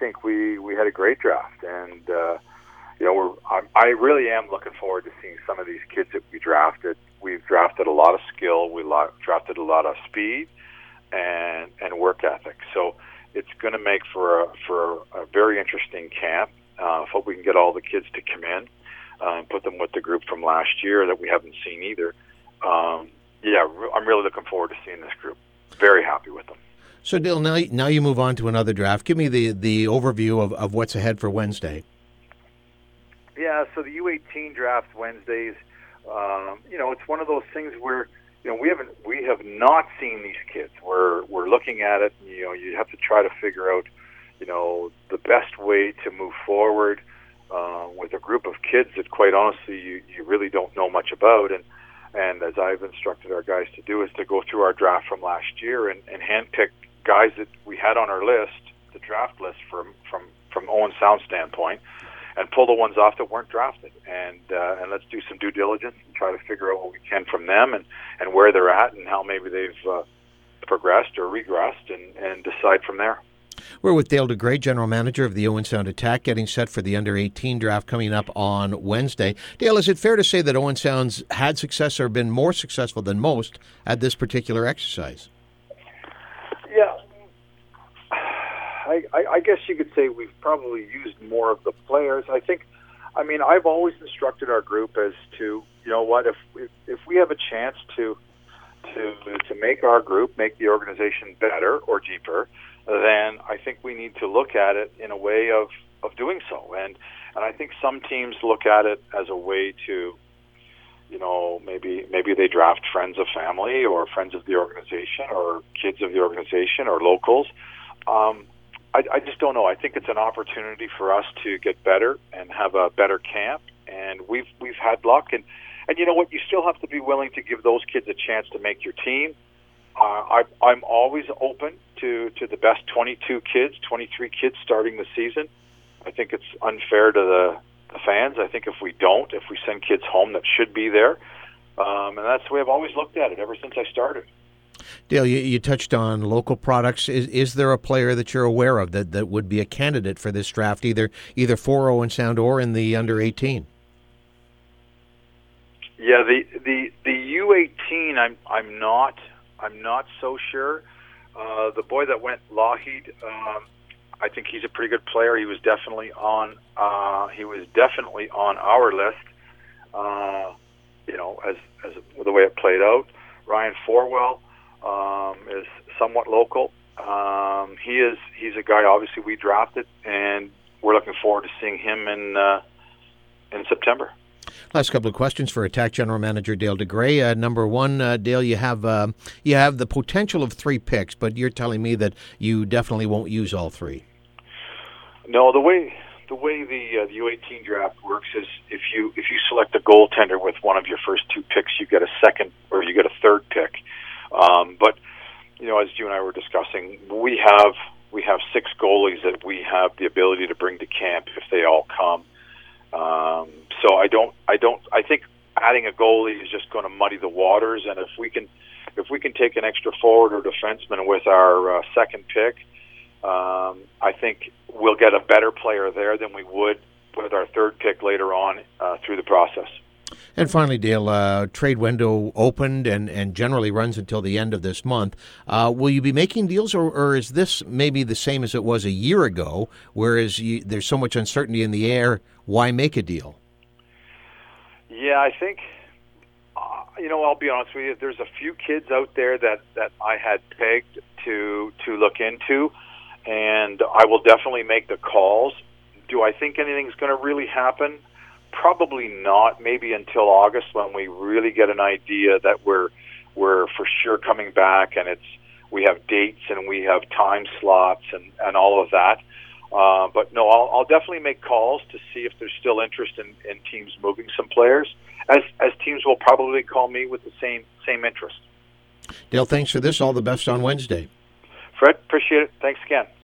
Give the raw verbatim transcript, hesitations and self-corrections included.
think we, we had a great draft, and uh, you know, we're I, I really am looking forward to seeing some of these kids that we drafted. We've drafted a lot of skill, we lo- drafted a lot of speed, and and work ethic. So it's going to make for a, for a very interesting camp. Uh, hope we can get all the kids to come in uh, and put them with the group from last year that we haven't seen either. Um, yeah, re- I'm really looking forward to seeing this group. Very happy with them. So, Dale, now, now you move on to another draft. Give me the, the overview of, of what's ahead for Wednesday. Yeah, so the U eighteen draft Wednesdays, um, you know, it's one of those things where, you know, we haven't we have not seen these kids. We're we're looking at it, and, you know, you have to try to figure out, you know, the best way to move forward uh, with a group of kids that, quite honestly, you, you really don't know much about. And and as I've instructed our guys to do, is to go through our draft from last year and, and handpick guys that we had on our list, the draft list from from from Owen Sound standpoint, and pull the ones off that weren't drafted, and uh, and let's do some due diligence and try to figure out what we can from them, and, and where they're at and how maybe they've uh, progressed or regressed, and, and decide from there. We're with Dale DeGray, General Manager of the Owen Sound Attack, getting set for the under eighteen draft coming up on Wednesday. Dale, is it fair to say that Owen Sound's had success or been more successful than most at this particular exercise? Yeah, I, I, I guess you could say we've probably used more of the players. I think, I mean, I've always instructed our group as to, you know what, if if, if we have a chance to to to make our group, make the organization better or deeper, then I think we need to look at it in a way of, of doing so. And and I think some teams look at it as a way to, you know, maybe maybe they draft friends of family or friends of the organization or kids of the organization or locals. Um, I, I just don't know. I think it's an opportunity for us to get better and have a better camp. And we've we've had luck. And, and you know what? You still have to be willing to give those kids a chance to make your team. Uh, I, I'm always open to, to the best twenty-two kids, twenty-three kids starting the season. I think it's unfair to the, the fans. I think if we don't, if we send kids home that should be there, um, and that's the way I've always looked at it ever since I started. Dale, you, you touched on local products. Is is there a player that you're aware of that, that would be a candidate for this draft, either either for Owen Sound or in the under eighteen? Yeah, the the the U eighteen. I'm I'm not. I'm not so sure. Uh, the boy that went, Lougheed, um, I think he's a pretty good player. He was definitely on. Uh, he was definitely on our list. Uh, you know, as as the way it played out. Ryan Forwell um, is somewhat local. Um, he is. He's a guy. Obviously, we drafted, and we're looking forward to seeing him in uh, in September. Last couple of questions for Attack General Manager Dale DeGray. Uh, number one, uh, Dale, you have uh, you have the potential of three picks, but you're telling me that you definitely won't use all three. No, the way the way the, uh, the U eighteen draft works is if you if you select a goaltender with one of your first two picks, you get a second or you get a third pick. Um, but you know, as you and I were discussing, we have we have six goalies that we have the ability to bring to camp if they all come. Um, so I don't, I don't, I think adding a goalie is just going to muddy the waters. And if we can, if we can take an extra forward or defenseman with our uh, second pick, um, I think we'll get a better player there than we would with our third pick later on uh, through the process. And finally, Dale, uh, trade window opened and, and generally runs until the end of this month. Uh, will you be making deals, or, or is this maybe the same as it was a year ago, whereas you, there's so much uncertainty in the air? Why make a deal? Yeah, I think, uh, you know, I'll be honest with you, there's a few kids out there that, that I had pegged to to look into, and I will definitely make the calls. Do I think anything's going to really happen? Probably not. Maybe until August, when we really get an idea that we're we're for sure coming back, and it's we have dates and we have time slots and, and all of that. Uh, but no, I'll, I'll definitely make calls to see if there's still interest in, in teams moving some players. As as teams will probably call me with the same same interest. Dale, thanks for this. All the best on Wednesday. Fred, appreciate it. Thanks again.